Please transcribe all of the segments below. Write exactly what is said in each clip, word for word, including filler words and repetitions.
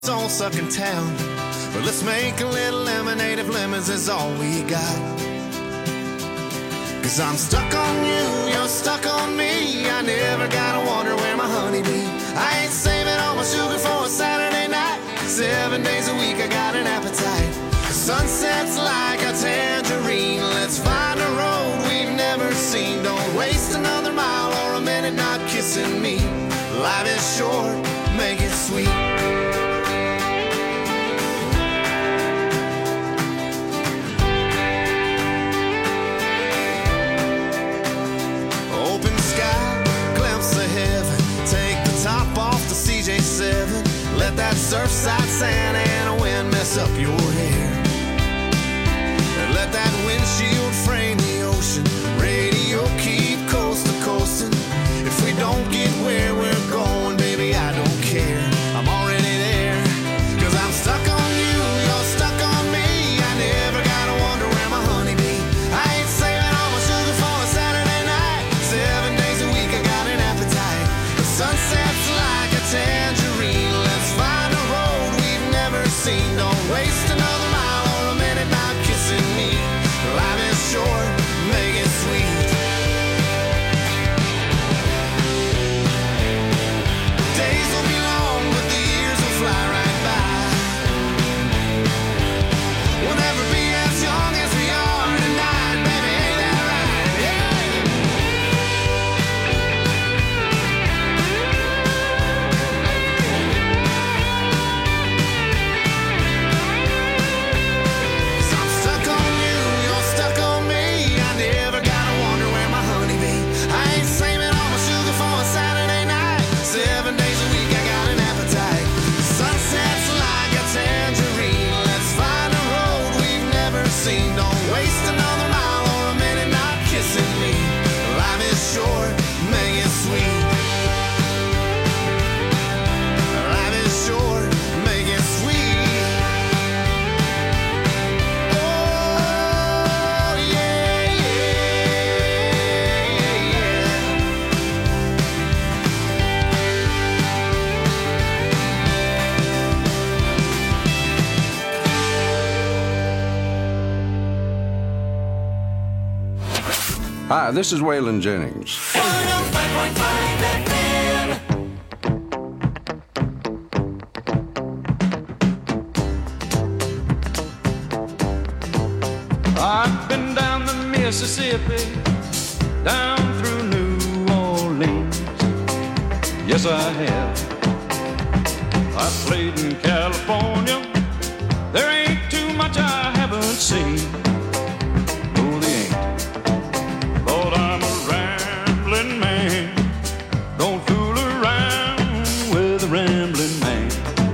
Don't suck in town, but let's make a little lemonade if lemons is all we got. Cause I'm stuck on you, you're stuck on me. I never gotta wonder where my honey be. I ain't saving all my sugar for a Saturday night. Seven days a week I got an appetite. The sunset's like a tangerine. Let's find a road we've never seen. Don't waste another mile or a minute not kissing me. Life is short, make it sweet. Top off the C J seven. Let that Surfside Santa Ana wind mess up your hair. And let that windshield frame the ocean. Radio keep coast to coasting. If we don't get where we're going, baby, I don't care. I'm already there. Cause I'm stuck on you, you're stuck on me. I never gotta wonder where my honey be. I ain't saving all my sugar for a Saturday night. Seven days a week I got an appetite. The sunset's like a tangerine. Let's find a road we've never seen. Don't waste another mile or a minute not kissing me. Life is short, make it sweet. Days will be long, but the years will fly right by. We'll never be as young as we are tonight, baby, ain't that right? Yeah. Don't waste another mile or a minute not kissing me. Life is short, make it sweet. Life is short, make it sweet. Oh, yeah, yeah, Hi, this is Waylon Jennings. I've been down the Mississippi, down through New Orleans. Yes, I have. I played in California. There ain't too much I haven't seen. No, there ain't. Lord, I'm a rambling man. Don't fool around with a rambling man.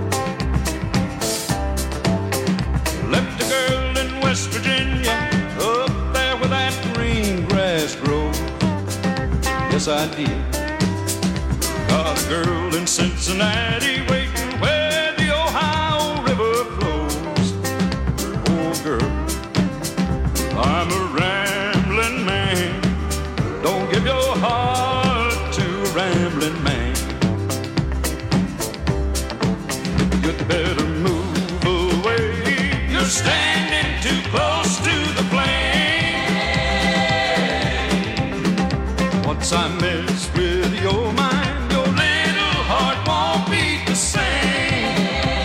Left a girl in West Virginia, up there where that green grass grows. Yes, I did. Got a girl in Cincinnati waiting where the Ohio River flows. Oh, girl, I'm a rambling man. Don't give your heart to a rambling man. You'd better move away. You're standing too close to the flame. Once I mess with your mind, your little heart won't beat the same.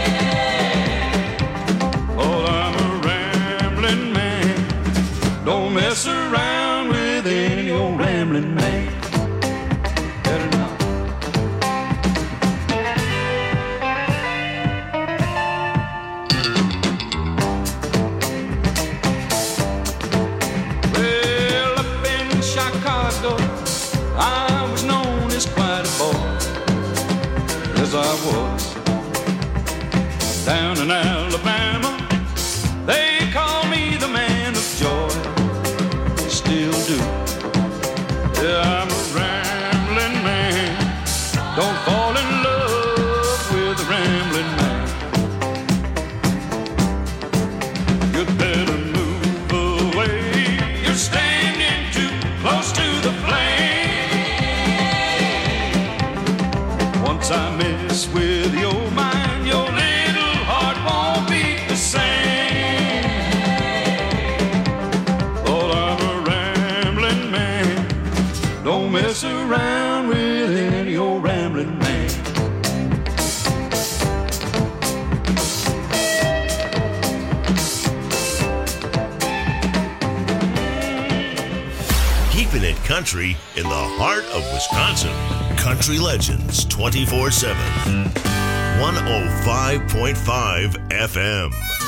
Oh, I'm a rambling man. Don't mess around with any old rambling man. Better not. Well, up in Chicago, I was known as quite a boy. As I was. Down in Alabama, they call me the man of joy. Still do. Yeah, I'm a rambling man. Don't fall in love with a rambling man. You'd better move away. You're standing too close to the flame. Once I mess with your mind, your little country in the heart of Wisconsin. Country Legends twenty-four seven. one oh five point five F M.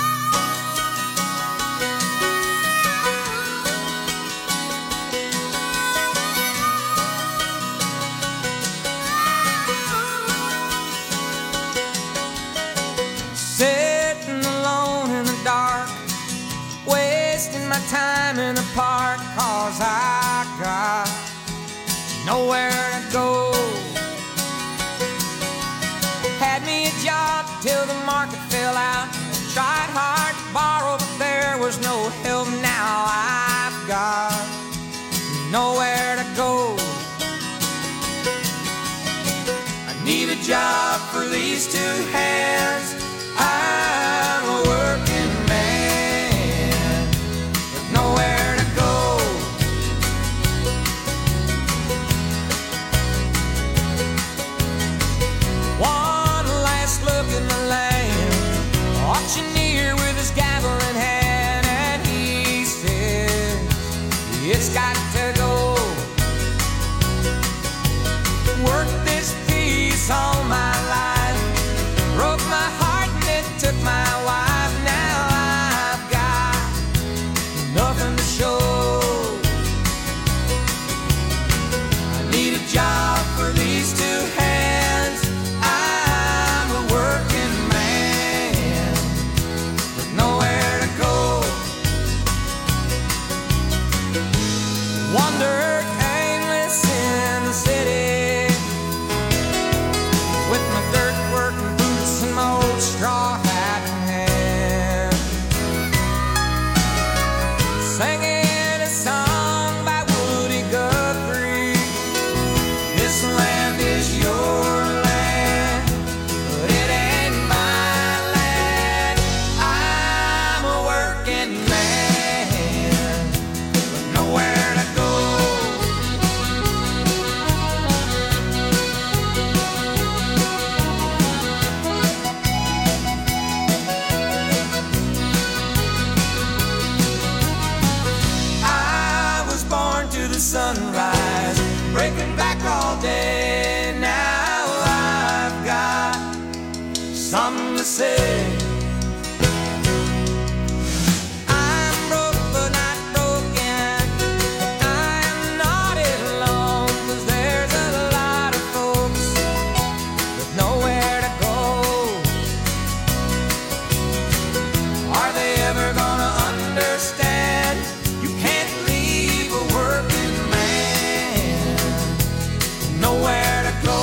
Sitting alone in the dark, wasting my time in the park, 'cause I got nowhere to go. Had me a job till the market fell out. Tried hard to borrow, but there was no help. Now I've got nowhere to go. I need a job for these two hands. I'm a working man with nowhere to go. One last look at my land, auctioneer with his gavel in hand, and he says it's got to go. Worked this piece all my life, broke my heart, took my wife. Now I've got nothing to show. I need a job for these two hands. I'm a working man with nowhere to go. Wandered aimless in the city with my dirt working boots and my old straw hat in hand, singing a song by Woody Guthrie. This land is your land, but it ain't my land. I'm a working man with nowhere to go. The sunrise, breaking back all day. Now I've got something to say. I'm broke but not broken. I'm not alone, 'cause there's a lot of folks with nowhere to go. Are they ever gonna understand? You can't leave a working man nowhere to go.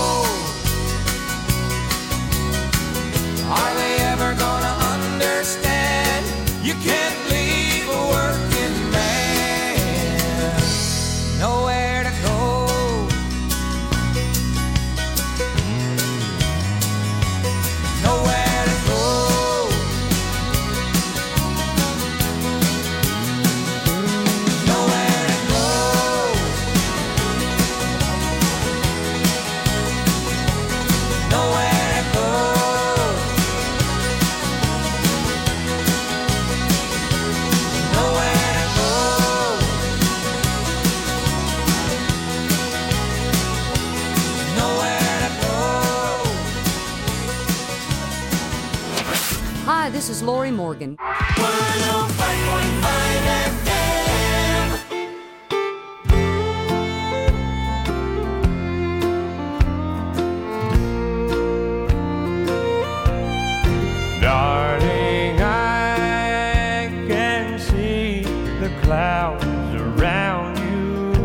Are they ever gonna understand? You can't leave a working man nowhere to go. Nowhere to go. Nowhere to go. Nowhere to go. Nowhere to go. Nowhere to go. Hi, this is Lori Morgan. one oh five point five F M. Darling, I can see the clouds around you,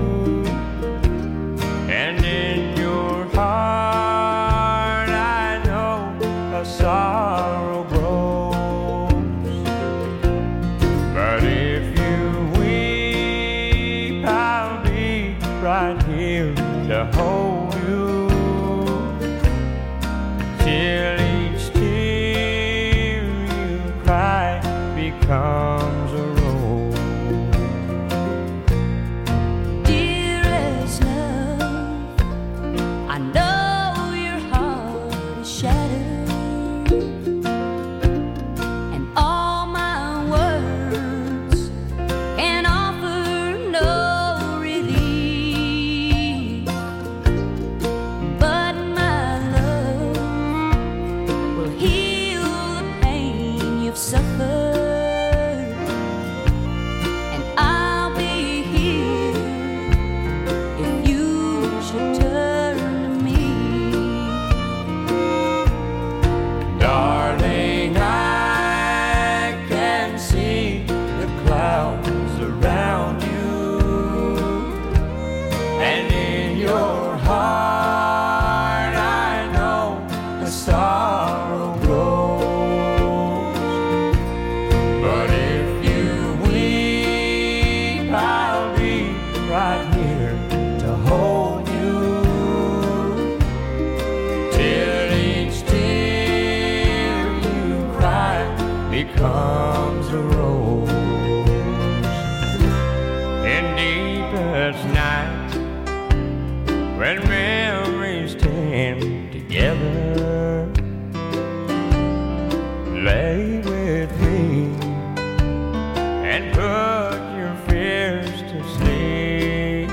and in your heart I know a sorrow grows. But if you weep, I'll be right here to hold you till each tear you cry becomes a rose. Dearest love, I know your heart is shattered, and all my words can offer no relief. becomes a rose. In deepest night, when memories stand together, lay with me and put your fears to sleep.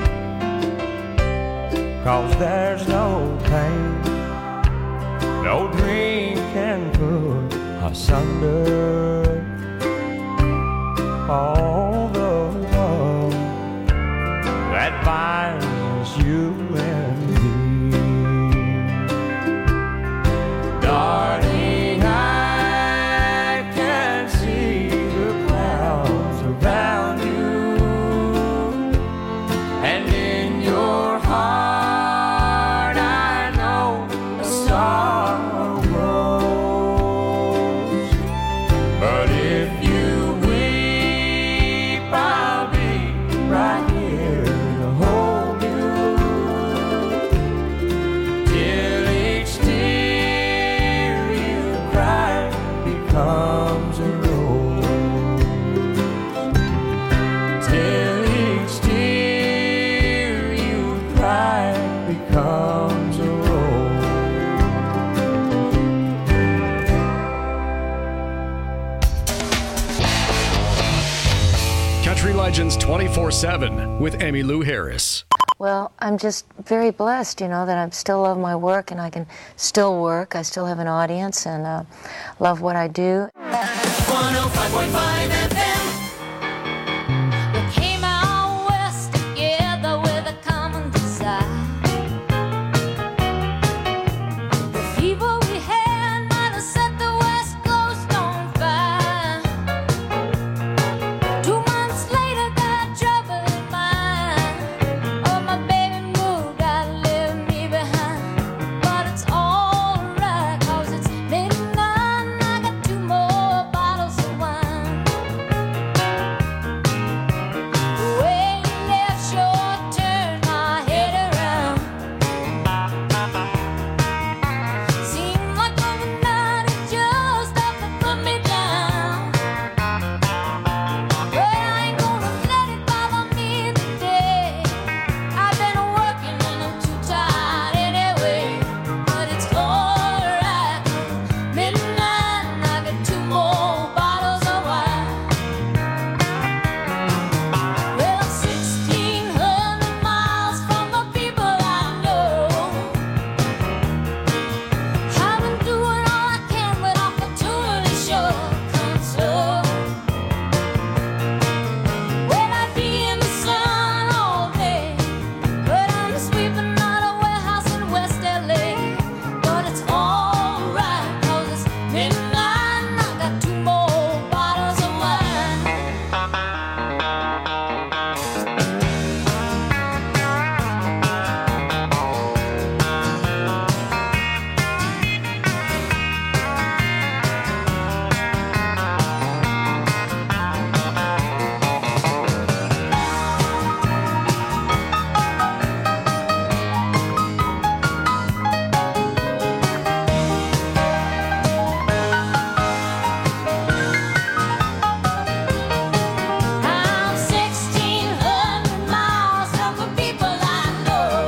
'Cause there's no pain, no dream can put asunder all the love that binds you and me. Darling, I can see the clouds around you, and in your heart I know a star rose. But if you weep, I'll be right here to hold you till each tear you cry becomes a rose. Till each tear you cry becomes a rose. Country Legends twenty-four seven with Emmylou Harris. Well, I'm just very blessed, you know, that I still love my work and I can still work. I still have an audience and uh, love what I do. one oh five point five F M. We came out west together with a common desire. The people we had might have set the West Coast on fire. Two months later, got trouble in mind. Oh, my baby moved out and left me behind. But it's alright, 'cause it's midnight and I got two more bottles of wine. The way you left sure turned my head around. Seemed like overnight it just up and put me down. But I ain't gonna let it bother me today. I've been working and I'm too tired anyway. But it's alright, midnight and I got two more bottles of wine. Well, I'm sixteen hundred miles from the people I know. I've been doing all I can, but opportunity sure comes slow. Well, I'd be in the sun all day, but I'm sweeping out a warehouse in West L A. But it's alright, 'cause it's midnight and I got two more bottles of wine. I'm sixteen hundred miles from the people I know.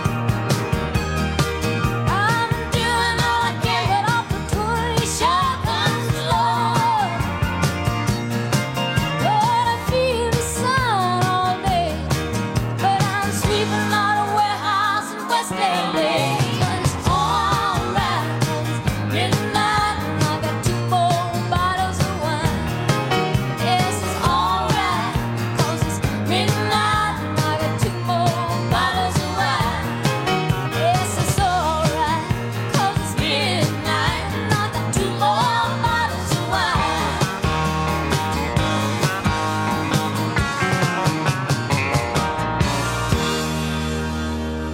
I'm doing all I can, but opportunity sure comes slow. Lord, I feel the sun all day, but I'm sweeping out a warehouse in West L A. But it's alright, 'cause it's midnight and I got two more bottles of wine. Yes, it's alright, 'cause it's midnight and I got two more bottles of wine. Yes, it's alright, 'cause it's midnight and I got two more bottles of wine.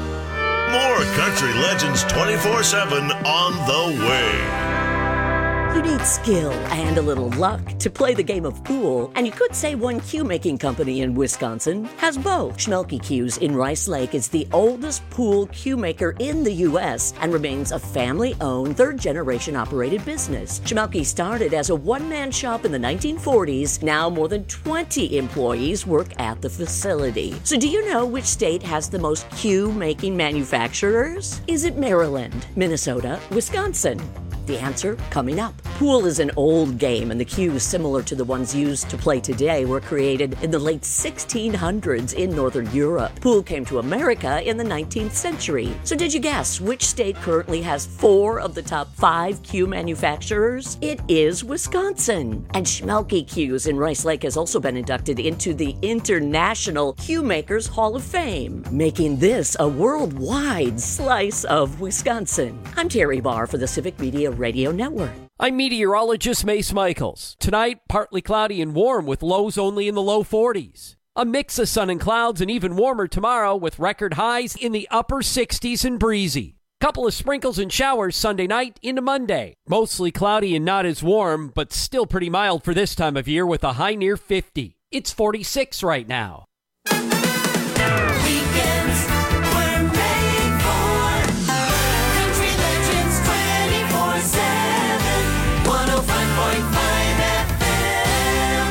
More Country Legends twenty-four seven on the way. You need skill and a little luck to play the game of pool, and you could say one cue-making company in Wisconsin has both. Schmelke Cues in Rice Lake is the oldest pool cue maker in the U S and remains a family-owned, third-generation operated business. Schmelke started as a one-man shop in the nineteen forties. Now more than twenty employees work at the facility. So do you know which state has the most cue-making manufacturers? Is it Maryland, Minnesota, Wisconsin? The answer coming up. Pool is an old game, and the cues similar to the ones used to play today were created in the late sixteen hundreds in Northern Europe. Pool came to America in the nineteenth century. So did you guess which state currently has four of the top five cue manufacturers? It is Wisconsin. And Schmelke Cues in Rice Lake has also been inducted into the International Cue Makers Hall of Fame, making this a worldwide slice of Wisconsin. I'm Terry Barr for the Civic Media Radio Network. I'm meteorologist Mace Michaels. Tonight, partly cloudy and warm with lows only in the low forties. A mix of sun and clouds and even warmer tomorrow with record highs in the upper sixties and breezy. Couple of sprinkles and showers Sunday night into Monday. Mostly cloudy and not as warm, but still pretty mild for this time of year with a high near fifty. It's forty-six right now. Weekends were made for Country Legends twenty-four seven, one oh five point five F M.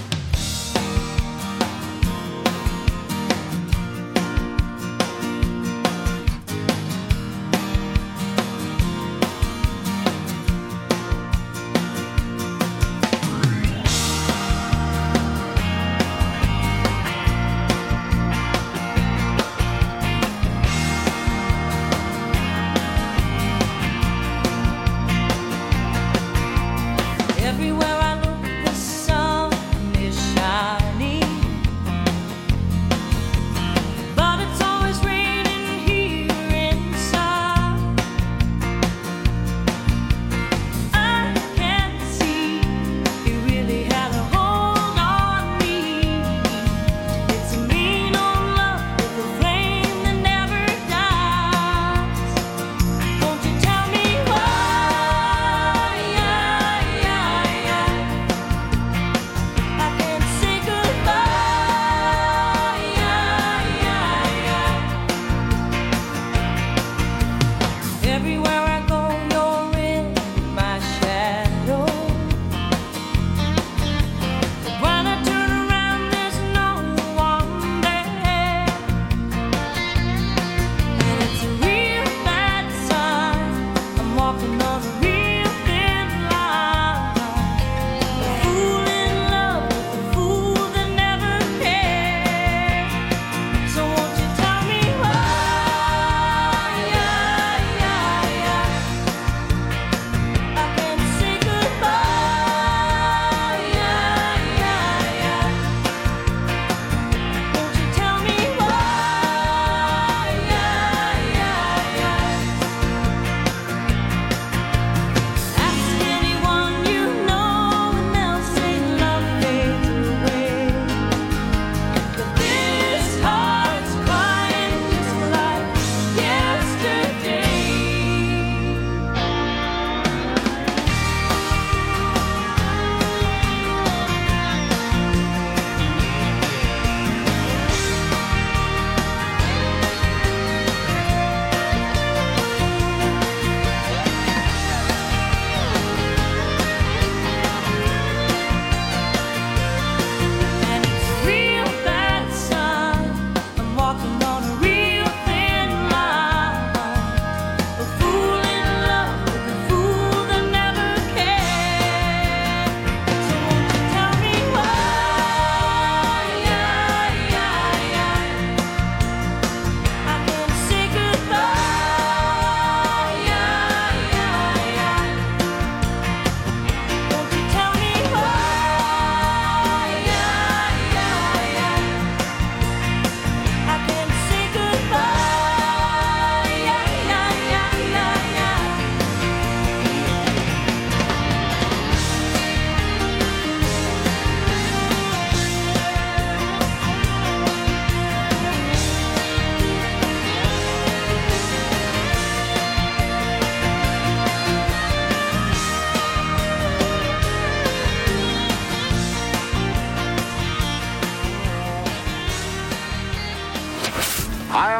Everywhere I look, the sun is shining, but it's always raining here inside. I can see you really had a hold on me. It's a mean old love with a flame that never dies. Won't you tell me why? Yeah, yeah, yeah.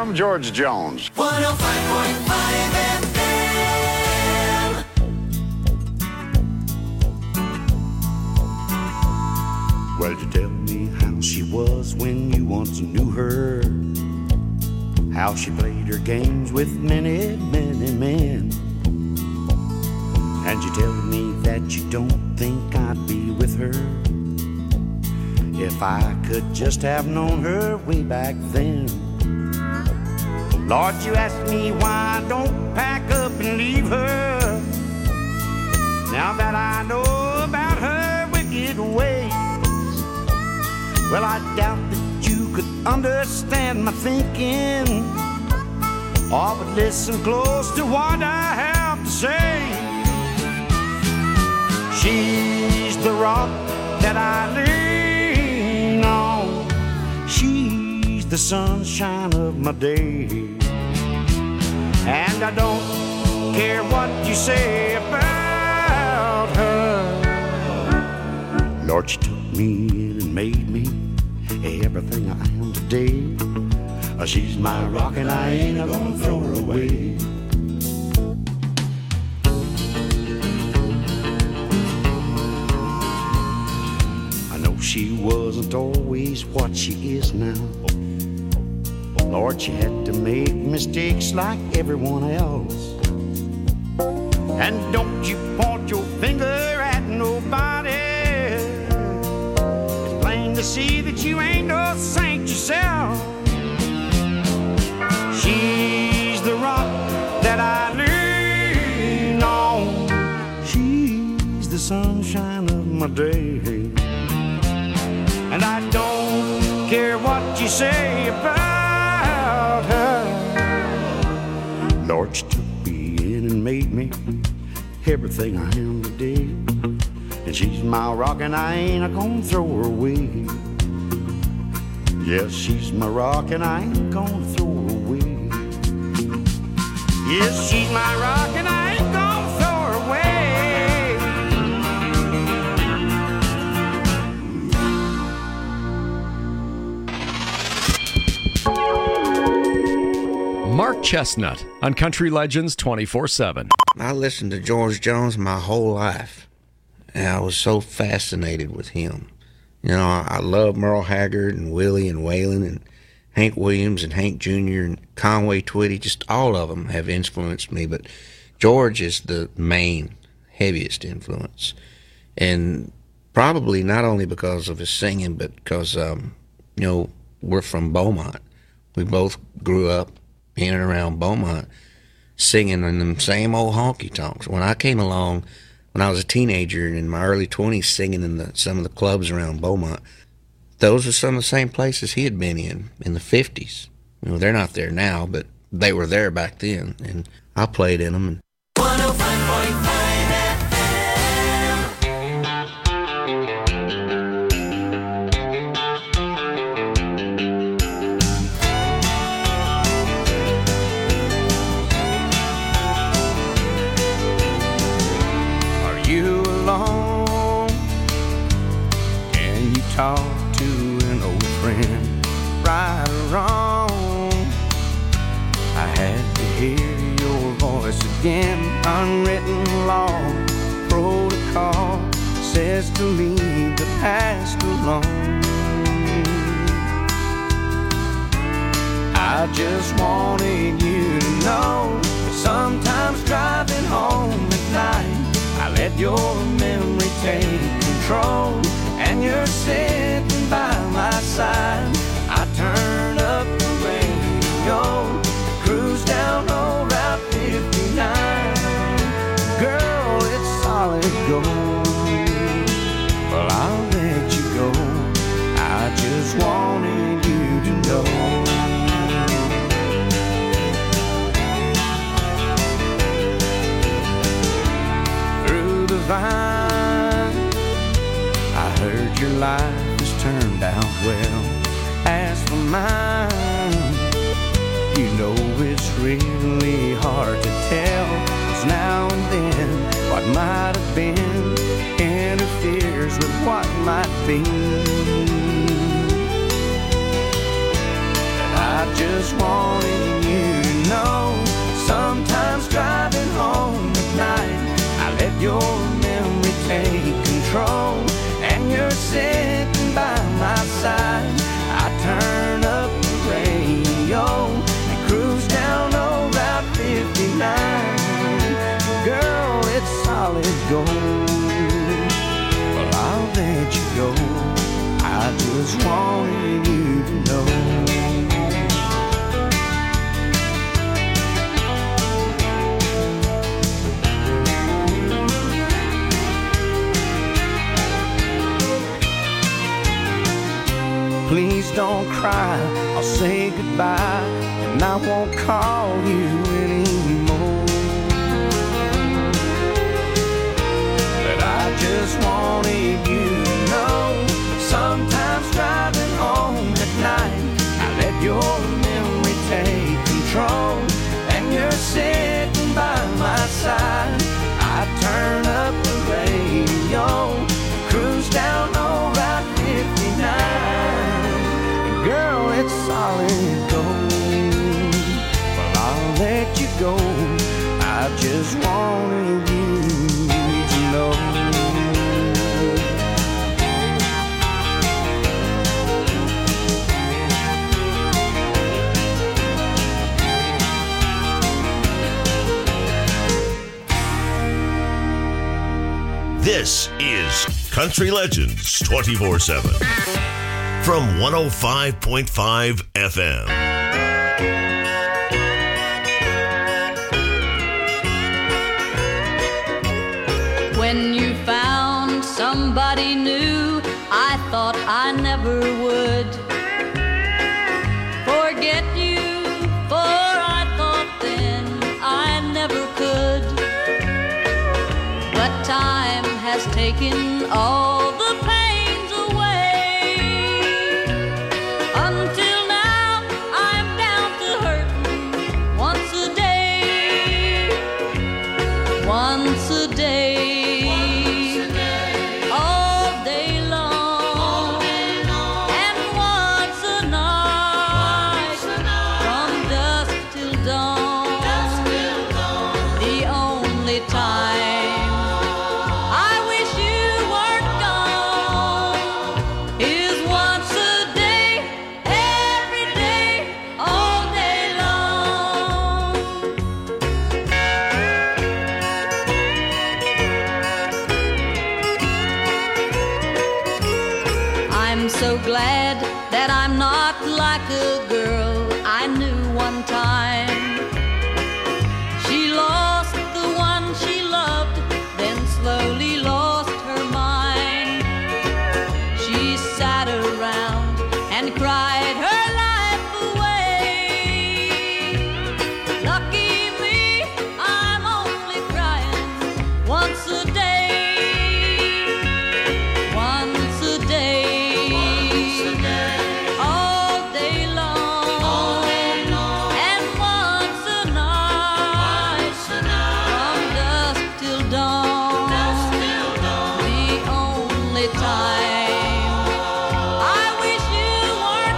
I'm George Jones. one oh five point five F M. Well, you tell me how she was when you once knew her, how she played her games with many, many men. And you tell me that you don't think I'd be with her if I could just have known her way back then. Lord, you ask me why I don't pack up and leave her, now that I know about her wicked ways. Well, I doubt that you could understand my thinking, or would listen close to what I have to say. She's the rock that I lean on. She's the sunshine of my day. And I don't care what you say about her. Lord, she took me in and made me everything I am today. She's my rock and I ain't gonna throw her away. She wasn't always what she is now. Lord, she had to make mistakes like everyone else. And don't you point your finger at nobody. It's plain to see that you ain't no saint yourself. She's the rock that I lean on. She's the sunshine of my day. And I don't care what you say about her. Lord, she took me in and made me everything I am today. And she's my rock and I ain't gonna throw her away. Yes, she's my rock and I ain't gonna throw her away. Yes, she's my rock and I ain't gonna throw her away. Mark Chestnut on Country Legends twenty-four seven. I listened to George Jones my whole life, and I was so fascinated with him. You know, I, I love Merle Haggard and Willie and Waylon and Hank Williams and Hank Junior and Conway Twitty. Just all of them have influenced me, but George is the main, heaviest influence. And probably not only because of his singing, but because, um, you know, we're from Beaumont. We both grew up in and around Beaumont, singing in them same old honky tonks. When I came along, when I was a teenager and in my early twenties, singing in the, some of the clubs around Beaumont, those are some of the same places he had been in in the fifties. You know, they're not there now, but they were there back then, and I played in them. one oh five point five F talk to an old friend, right or wrong. I had to hear your voice again. Unwritten law, protocol says to leave the past alone. I just wanted you to know that sometimes driving home at night, I let your memory take control. And you're sitting by my side. I turn up the radio, cruise down old Route fifty-nine. Girl, it's solid gold. Well, I'll let you go. I just wanted you to know. Through the vine, your life has turned out well. As for mine, you know it's really hard to tell, 'cause now and then what might have been interferes with what might be. And I I just wanted you to know. Sometimes driving home at night, I let your memory take control, and you're sitting by my side. I turn up the radio and cruise down old Route fifty-nine. Girl, it's solid gold. Well, I'll let you go. I just wanted you to know. Please don't cry, I'll say goodbye, and I won't call you anymore. But I just wanted you to know, sometimes driving home at night, I let your memory take control, and you're sitting by my side. I turn up the radio, cruise down old Route fifty-nine. Girl, it's solid gold. Well, I'll let you go. I just wanted you to know. This is Country Legends twenty-four seven. From one oh five point five F M. When you found somebody new, I thought I never would forget you, for I thought then I never could. But time has taken all the pains away. Until now, I'm down to hurting once a day, once a day, all day long, and once a night, from dusk till dawn, the only time I wish you weren't gone is once a day, every day, all day long. I'm so glad that I'm not like a girl I knew one time. She lost the one she loved, then slowly lost her mind. She sat around and cried her life away. Lucky me, I'm only crying once a day, once a day, all day long, and once a night, from dusk till dawn, the only time I wish you weren't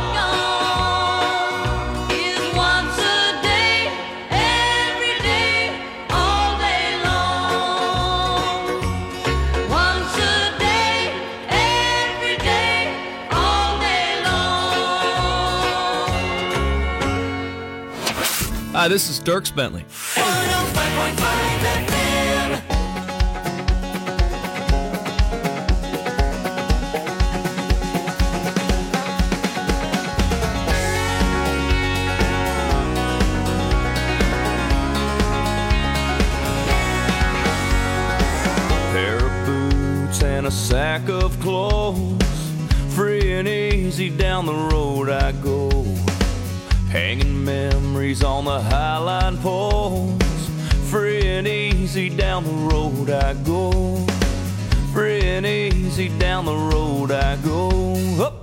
gone is once a day, every day, all day long. Once a day, every day, all day long. Hi, this is Dirks Bentley. one oh five point five F M. Pair of boots and a sack of clothes, free and easy down the road I go, hanging memories on the highline poles. Free and easy down the road I go, free and easy down the road I go. Up.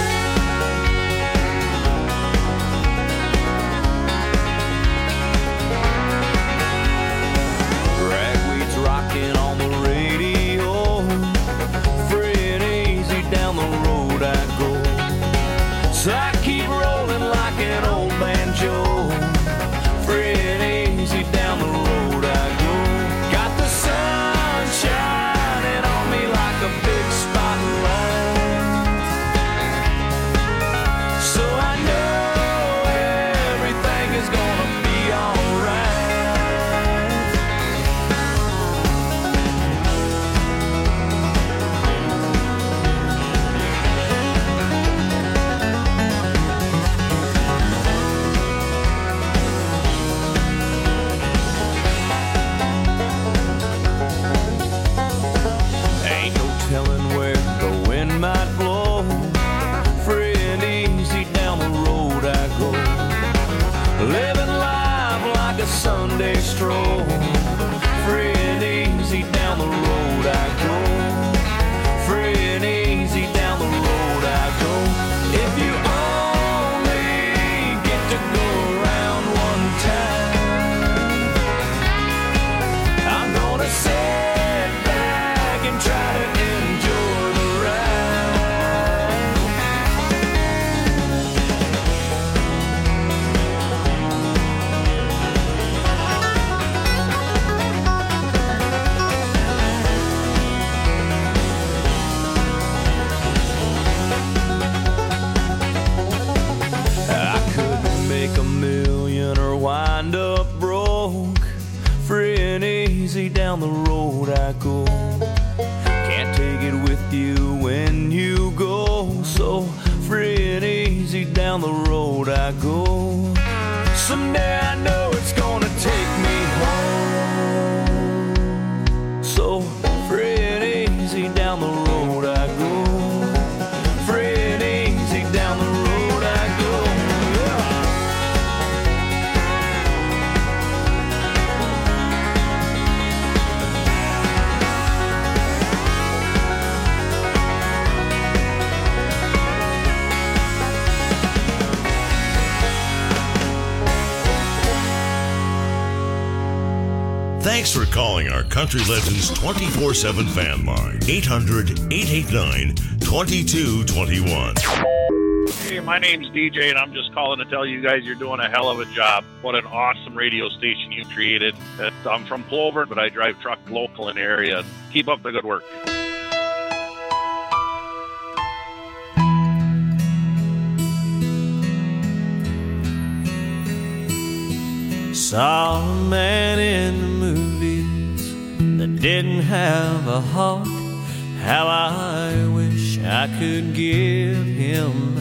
Ragweed's rocking on the radio, free and easy down the road I go. So I keep rolling like an old patrol. Free and easy down the road I go. Free and easy down the road I go. If you only get to go around one time, I'm gonna sit back and try to enjoy the ride. I could make a million or wind up broke. Free and easy down the road I go. Can't take it with you when you go. So free and easy down the road I go. Someday I know it's gonna take me home. So free and easy down the road I go. Free and easy down the road I go. Yeah. Thanks for calling our Country Legends twenty-four seven fan line. eight hundred, eight eight nine, two two two one. Hey, my name's D J, and I'm just calling to tell you guys you're doing a hell of a job. What an awesome radio station you created. I'm from Plover, but I drive truck local in the area. Keep up the good work. Saw a man in the movies that didn't have a heart. How I wish I could give him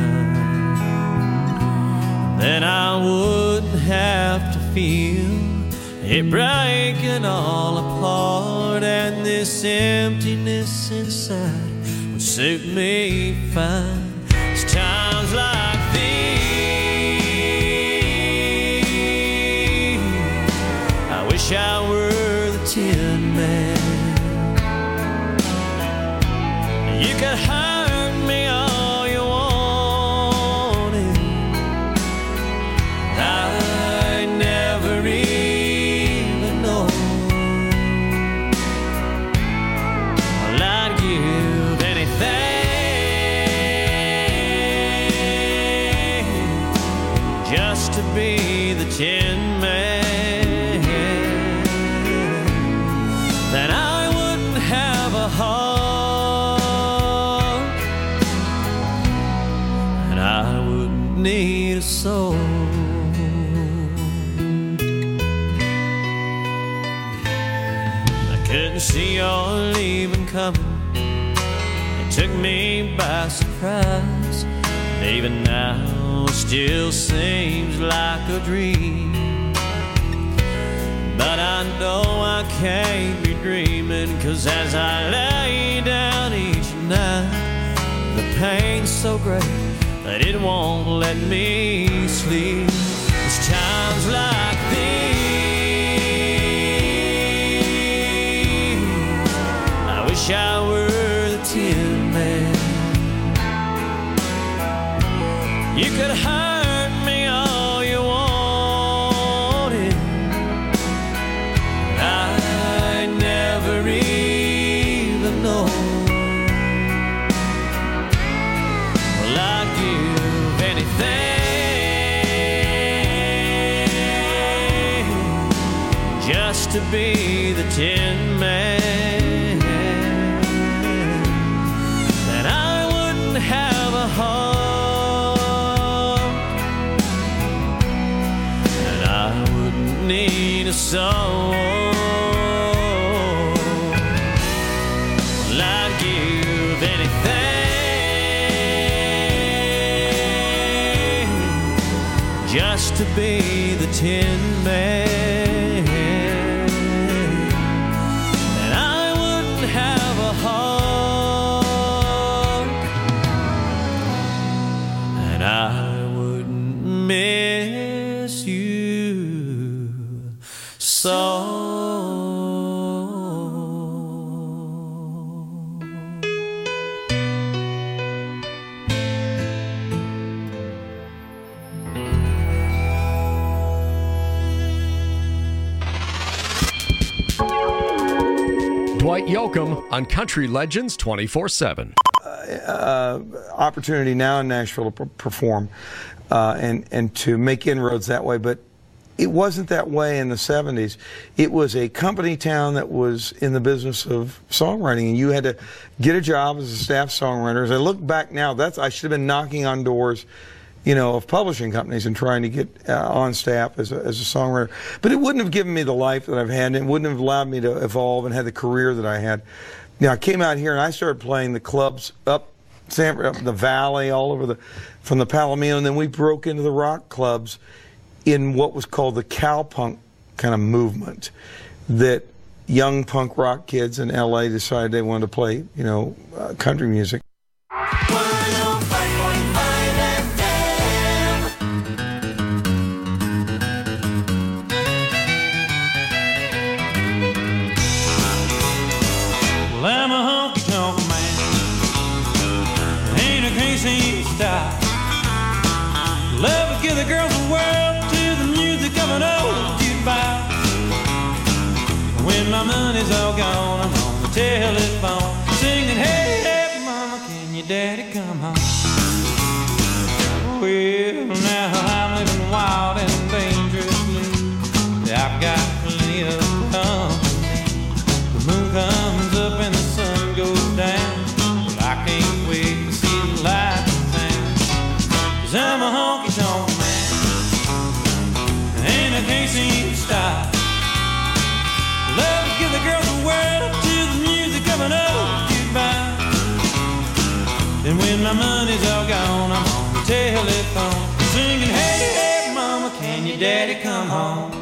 mine. Then I wouldn't have to feel it breaking all apart, and this emptiness inside would suit me fine. It's times like these I wish I were the Tin Man. You could hurt me all you wanted, I'd never even know. Well, I'd give anything just to be the Tin Man. Then I wouldn't have a heart, and I wouldn't need a soul. I couldn't see your leaving coming. It took me by surprise. And even now it still seems like a dream. But I know I can't be dreaming, 'cause as I lay down each night, the pain's so great that it won't let me sleep. It's times like these I wish I were the Tin Man. You could hurt me all you wanted, I'd never even know. Well, I'd give anything just to be the Tin Man. Then I wouldn't have a heart, and I wouldn't need a soul. Well, I'd give anything just to be the Tin Man. And I wouldn't have a heart, and I wouldn't miss you Dwight Yoakam on Country Legends twenty-four seven. Uh, opportunity now in Nashville to perform uh, and, and to make inroads that way, but it wasn't that way in the seventies. It was a company town that was in the business of songwriting, and you had to get a job as a staff songwriter. As I look back now, that's I should have been knocking on doors, you know, of publishing companies and trying to get uh, on staff as a, as a songwriter. But it wouldn't have given me the life that I've had, and it wouldn't have allowed me to evolve and have the career that I had. Now, I came out here and I started playing the clubs up, San, up the valley, all over the, from the Palomino, and then we broke into the rock clubs in what was called the cowpunk kind of movement, that young punk rock kids in L A decided they wanted to play, you know, uh, country music. Well, I'm a honky-tonk man, ain't a crazy style. Love to give the girls the world to the music of an old jukebox. When my money's all gone, I'm on the telephone singing, hey, hey, mama, can your daddy come home? Well, now I'm living wild and dangerously. I've got plenty of company. The moon comes up and the sun goes down. Well, I can't wait to see the light in town. 'Cause I'm a honky-tonk man, and I can't seem to stop. Love to give the girls the world to the music of an old jukebox. And when my money's all gone, I'm on the telephone singing, hey, hey, mama, can your daddy come home?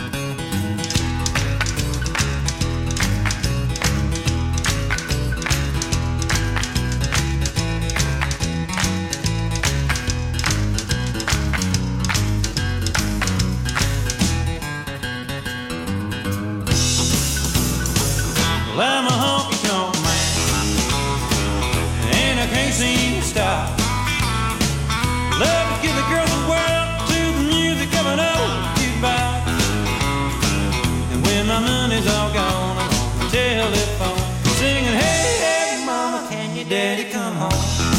Well, I'm a honky-tonk man, and I can't seem to stop. Love to give the girls the world to the music of an old jukebox. And when my money's all gone, I'm on the telephone singing, hey, hey, mama, can your daddy come home?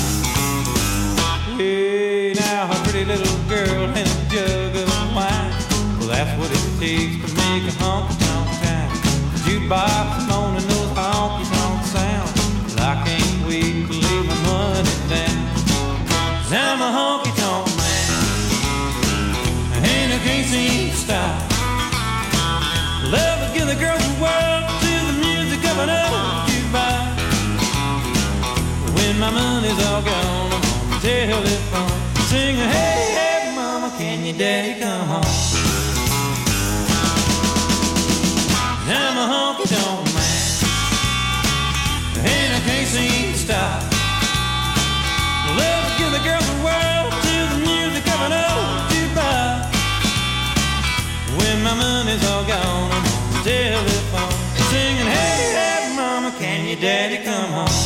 Hey, now a pretty little girl and a jug of wine. Well, that's what it takes to make a honky-tonk town. Jukebox on and those honky-tonk sounds. Well, I can't wait to lay my money down. 'Cause I'm a honky-tonk man, and I can't seem to stop. Love to give the girls the world to the music of an old jukebox. When my money's all gone, I'm on the telephone singing, hey, hey, mama, can your daddy come home? I'm a honky-tonk man, and I can't seem to stop. Love to give the girls the world to the music of an old jukebox. When my money's all gone, I'm on the telephone singing, hey, hey, mama, can your daddy come home?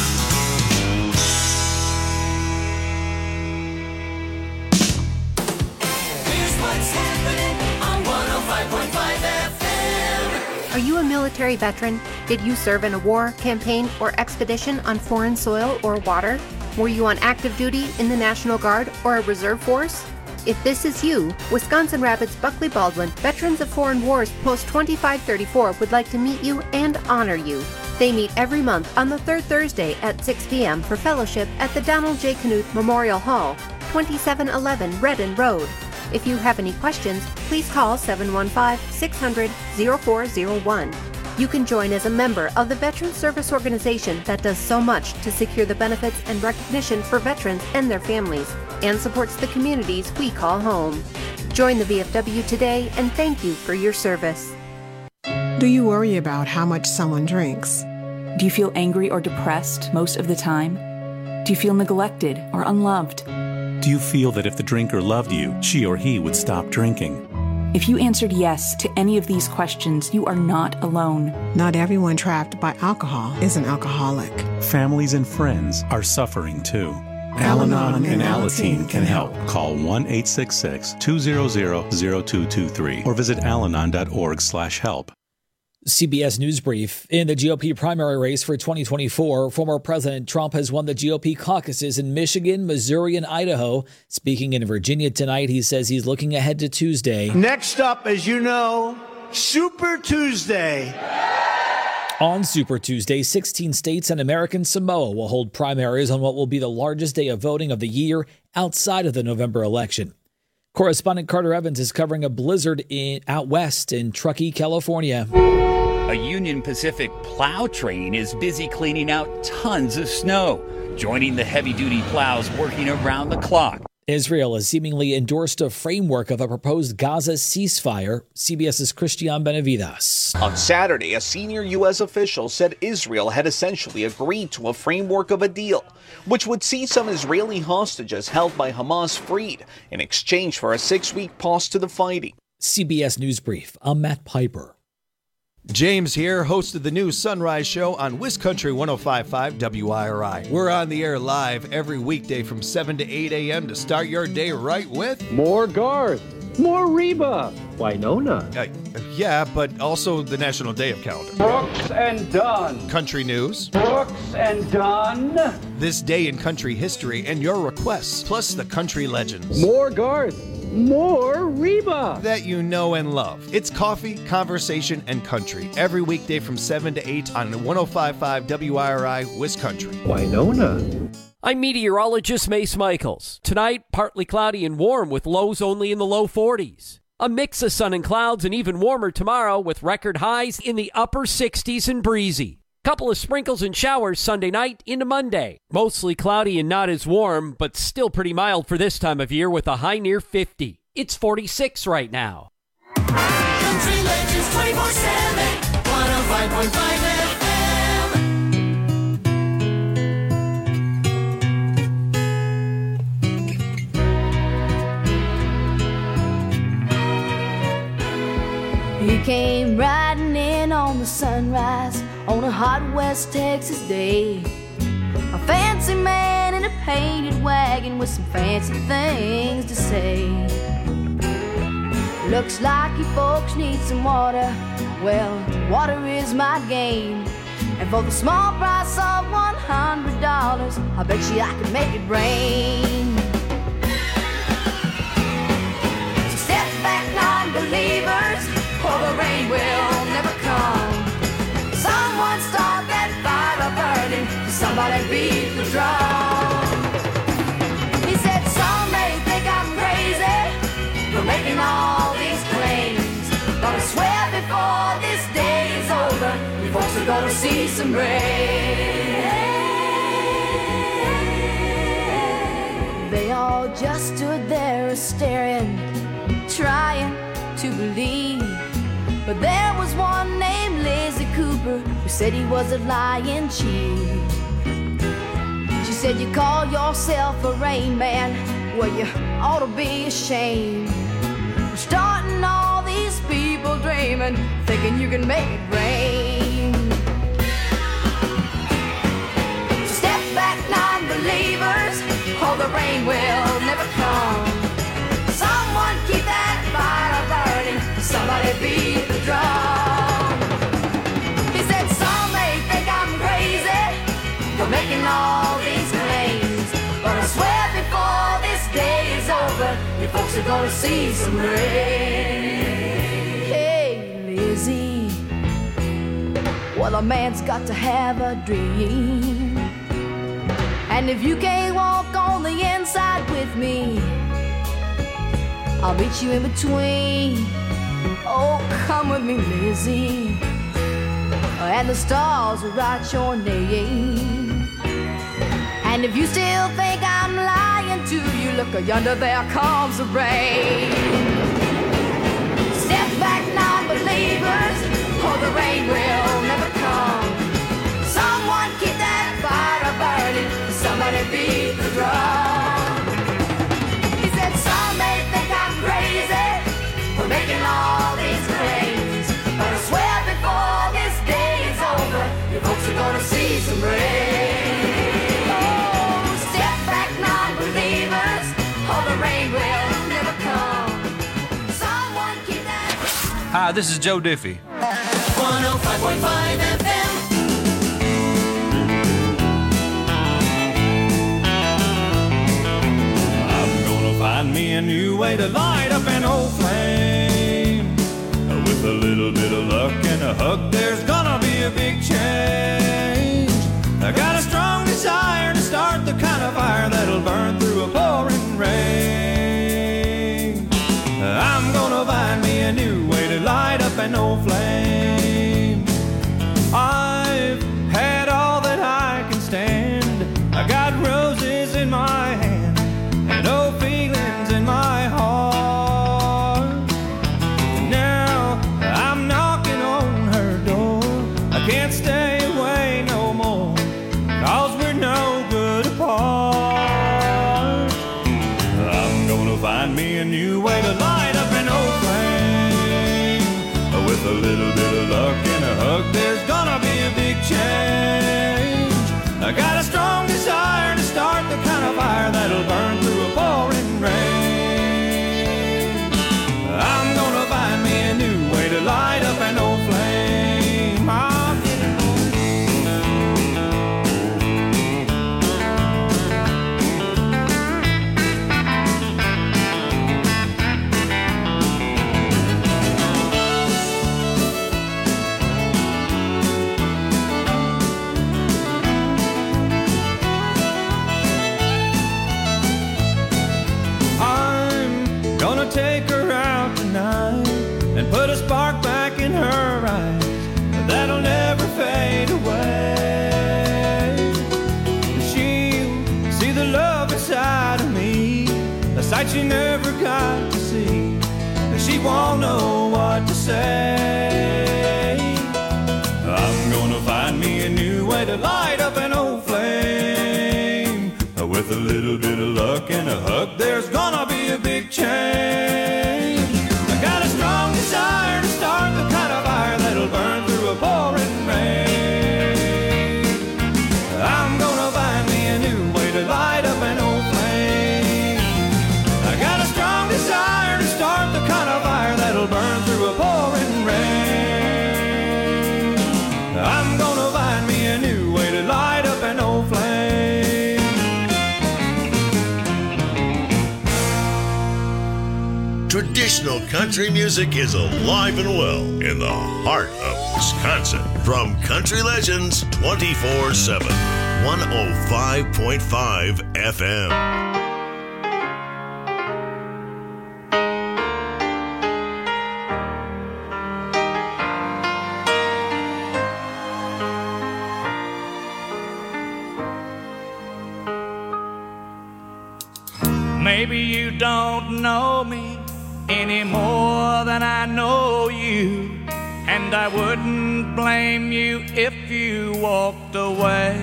Here's what's happening on one oh five point five F M. Are you a military veteran? Did you serve in a war, campaign, or expedition on foreign soil or water? Were you on active duty in the National Guard or a reserve force? If this is you, Wisconsin Rapids Buckley Baldwin Veterans of Foreign Wars Post twenty-five thirty-four would like to meet you and honor you. They meet every month on the third Thursday at six p.m. for fellowship at the Donald J. Knuth Memorial Hall, twenty-seven eleven Redden Road. If you have any questions, please call seven one five, six hundred, oh four oh one. You can join as a member of the Veteran Service Organization that does so much to secure the benefits and recognition for veterans and their families, and supports the communities we call home. Join the V F W today, and thank you for your service. Do you worry about how much someone drinks? Do you feel angry or depressed most of the time? Do you feel neglected or unloved? Do you feel that if the drinker loved you, she or he would stop drinking? If you answered yes to any of these questions, you are not alone. Not everyone trapped by alcohol is an alcoholic. Families and friends are suffering too. Al-Anon and Alateen can help. Call one eight six six, two hundred, oh two two three or visit alanon dot org slash help. C B S News Brief. In the G O P primary race for twenty twenty-four, former President Trump has won the G O P caucuses in Michigan, Missouri, and Idaho. Speaking in Virginia tonight, he says he's looking ahead to Tuesday. Next up, as you know, Super Tuesday. On Super Tuesday, sixteen states and American Samoa will hold primaries on what will be the largest day of voting of the year outside of the November election. Correspondent Carter Evans is covering a blizzard in, out west in Truckee, California. A Union Pacific plow train is busy cleaning out tons of snow, joining the heavy-duty plows working around the clock. Israel has seemingly endorsed a framework of a proposed Gaza ceasefire. CBS's Christian Benavides. On Saturday, a senior U S official said Israel had essentially agreed to a framework of a deal, which would see some Israeli hostages held by Hamas freed in exchange for a six-week pause to the fighting. C B S News Brief. I'm Matt Piper. James here, host of the new Sunrise Show on WisCountry one oh five point five W I R I. We're on the air live every weekday from seven to eight a.m. to start your day right with more Garth, more Reba, Winona. Uh, yeah, but also the National Day of Calendar. Brooks and Dunn. Country news. Brooks and Dunn. This day in country history and your requests, plus the country legends. More Garth. More Reba that you know and love. It's coffee, conversation, and country every weekday from seven to eight on one oh five point five W I R I WisCountry. Winona. I'm meteorologist Mace Michaels. Tonight, partly cloudy and warm with lows only in the low forties. A mix of sun and clouds and even warmer tomorrow with record highs in the upper sixties and breezy. Couple of sprinkles and showers Sunday night into Monday. Mostly cloudy and not as warm, but still pretty mild for this time of year with a high near fifty. It's forty-six right now. Country Legends twenty-four seven, one oh five point five F M. He came riding in on the sunrise on a hot West Texas day. A fancy man in a painted wagon with some fancy things to say. Looks like you folks need some water. Well, water is my game. And for the small price of one hundred dollars, I bet you I could make it rain. So step back, non-believers, or the rain will never come. Someone start that fire burning, somebody beat the drum. He said some may think I'm crazy for making all these claims, but I swear before this day is over, you folks are gonna see some rain. They all just stood there staring, trying to believe. But there was one named Lizzie Cooper who said he was a lying chief. She said, you call yourself a rain man, well, you ought to be ashamed. We're starting all these people dreaming, thinking you can make it rain. So step back, non-believers, or the rain will never come. Someone keep that fire burning, somebody beat the drum. He said some may think I'm crazy for making all these claims, but I swear before this day is over, you folks are gonna see some rain. Hey, Lizzie, well, a man's got to have a dream, and if you can't walk on the inside with me, I'll meet you in between. Oh, come with me, Lizzie, and the stars will write your name. And if you still think I'm lying to you, look yonder, there comes the rain. Step back, non-believers, or the rain will never come. Someone keep that fire burning, somebody beat the drum. He said some may think I'm crazy for making all these claims, but I swear before this day is over, you folks are gonna see some rain. Oh, step back, non-believers, or the rain will never come. Someone keep that. Hi, this is Joe Diffie. one oh five point five F M. I'm gonna find me a new way to light up an old flame. With a little bit of luck and a hug, there's gonna be a big change. I got a strong desire to start the kind of fire that'll burn through a pouring rain. I'm gonna find me a new way to light up an old flame. I've had all that I can stand. I got roses in my hand and old feelings in my heart. Now I'm knocking on her door. I can't stay away no more, 'cause we're no good apart. I'm gonna find me a new way to light up an old flame. With a little bit of luck and a hug, there's gonna be a big change. I got a strong desire to start the kind of fire that'll burn through a pouring rain. I'm gonna find me a new way to light up an old flame. I'm gonna take her out tonight and put a spark back in her eyes that'll never fade away. She'll see the love inside of me, a sight she never got to see. She won't know what to say. I'm gonna find me a new way to light up an old flame. With a little bit of luck and a hug, there's gonna be a big change. I got a strong desire to start the kind of fire that'll burn through a pouring rain. I'm gonna find me a new way to light up an old flame. I got a strong desire to start the kind of fire that'll burn through a pouring rain. I'm gonna find me a new way to light up an old flame. Traditional country music is alive and well in the heart of Wisconsin. From Country Legends twenty-four seven, one oh five point five F M. Maybe you don't know me any more than I know you, and I wouldn't blame you if you walked away.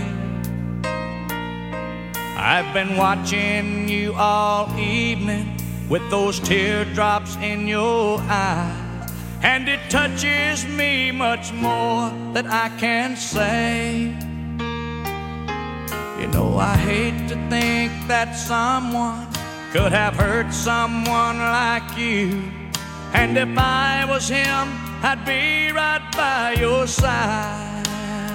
I've been watching you all evening with those teardrops in your eyes, and it touches me much more than I can say. You know, I hate to think that someone could have hurt someone like you, and if I was him, I'd be right by your side.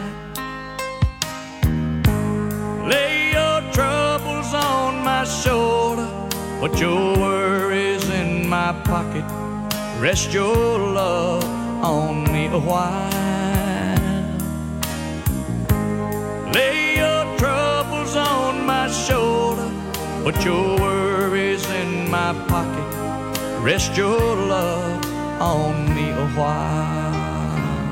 Lay your troubles on my shoulder, put your worries in my pocket, rest your love on me a while. Lay your troubles on my shoulder, put your worries in my pocket, rest your love on me a while.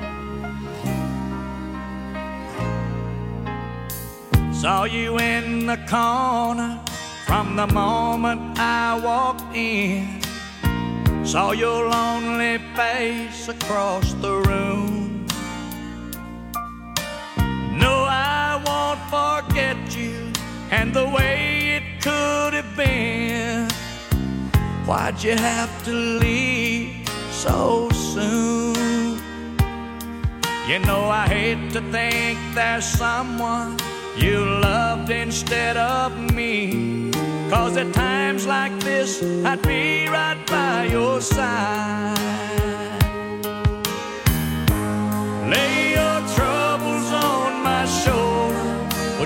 Saw you in the corner from the moment I walked in. Saw your lonely face across the room. No, I won't forget you and the way it could have been. Why'd you have to leave so soon? You know, I hate to think there's someone you loved instead of me, 'cause at times like this I'd be right by your side.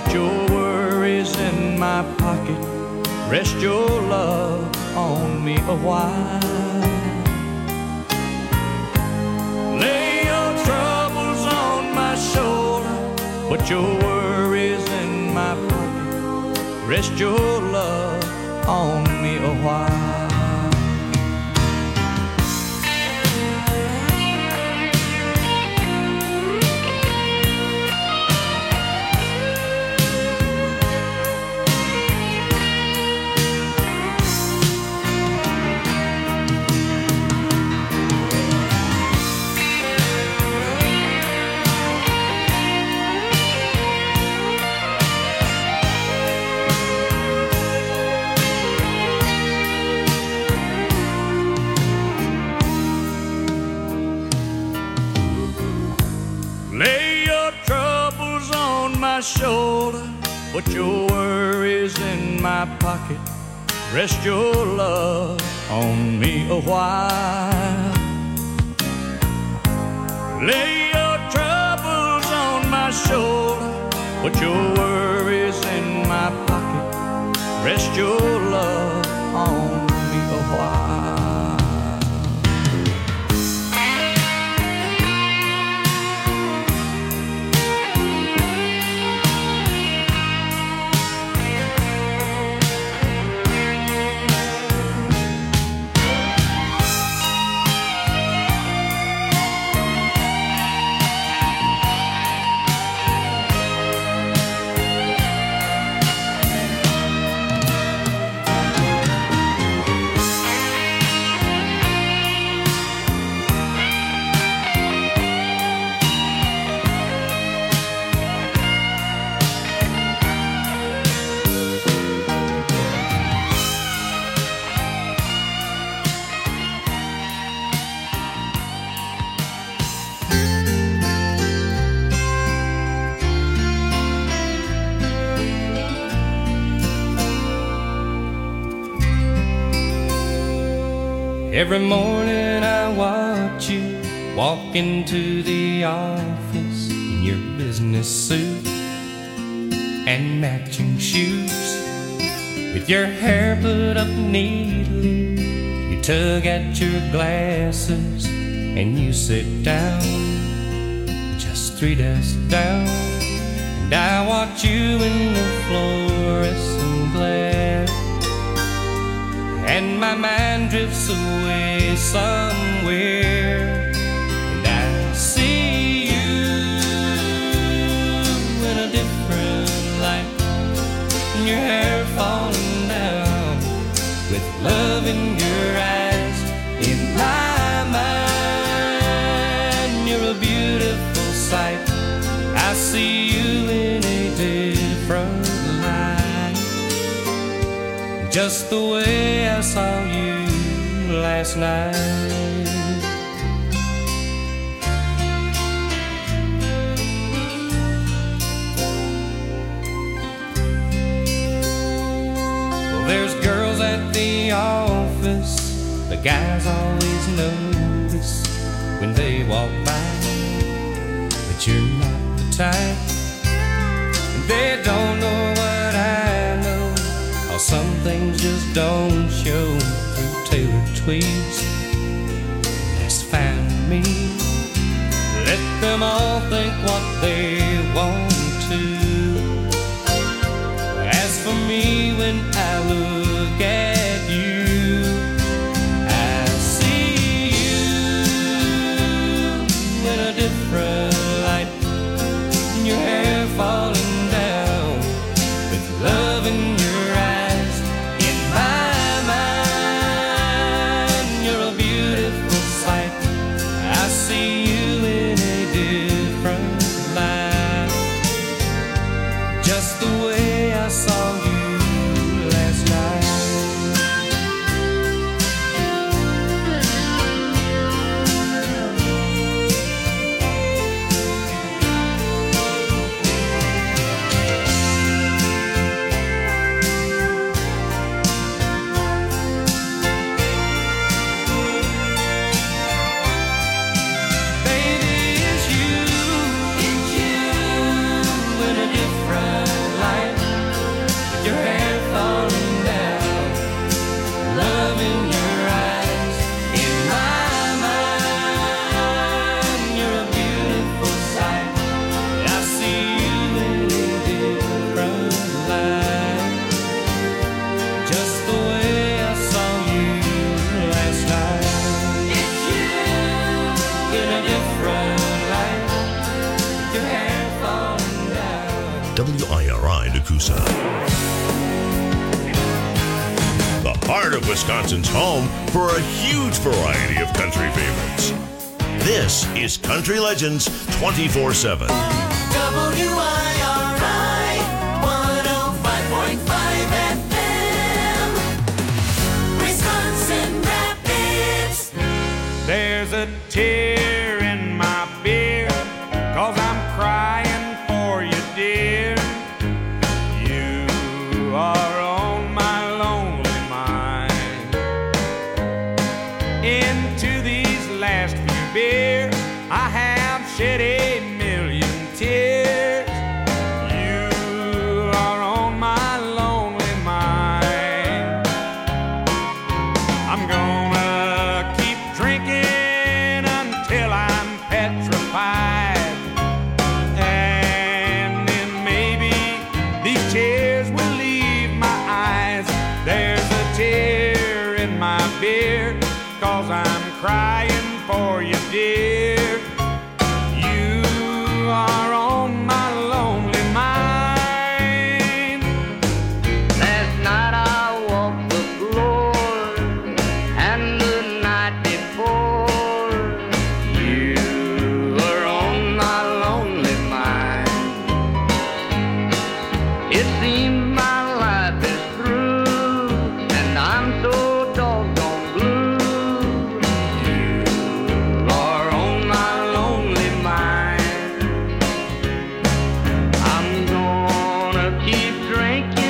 put your worries in my pocket. Rest your love on me a while. Lay your troubles on my shoulder. Put your worries in my pocket. Rest your love on me a while. Shoulder, put your worries in my pocket. Rest your love on me a while. Lay your troubles on my shoulder. Put your worries in my pocket. Rest your love on me a while. Every morning I watch you walk into the office in your business suit and matching shoes. With your hair put up neatly, you tug at your glasses and you sit down, just three desks down. And I watch you in the fluorescent glare, and my mind drifts away somewhere, and I see you in a different light, and your hair falling down, with love in your eyes. In my mind, you're a beautiful sight. I see you in a different light, just the way I saw you last night. Well, there's girls at the office, the guys always notice when they walk by, but you're not the type, and they don't know what I know. Some things just don't show through tailored tweeds. That's fine with me. Let them all think what they want to. As for me, when I look at you, I see you in a different light. Your hair falling down with love in your see you in a different light. Coosa. The heart of Wisconsin's home for a huge variety of country favorites. This is Country Legends twenty-four seven. W I R I one oh five point five F M, Wisconsin Rapids. There's a tear in my beer, 'cause I'm crying for you, dear. You are on my lonely mind. Into these last few beers, I have shed a million tears. You are on my lonely mind. I'm gonna keep drinking until I'm petrified, and then maybe these tears will leave my eyes. There's a tear in my beer, 'cause I'm crying for you, dear. You are on my lonely mind. Last night I walked the floor, and the night before, you were on my lonely mind. It seems my life is through, and I'm so doggone blue. You are on my lonely mind. I'm gonna keep drinking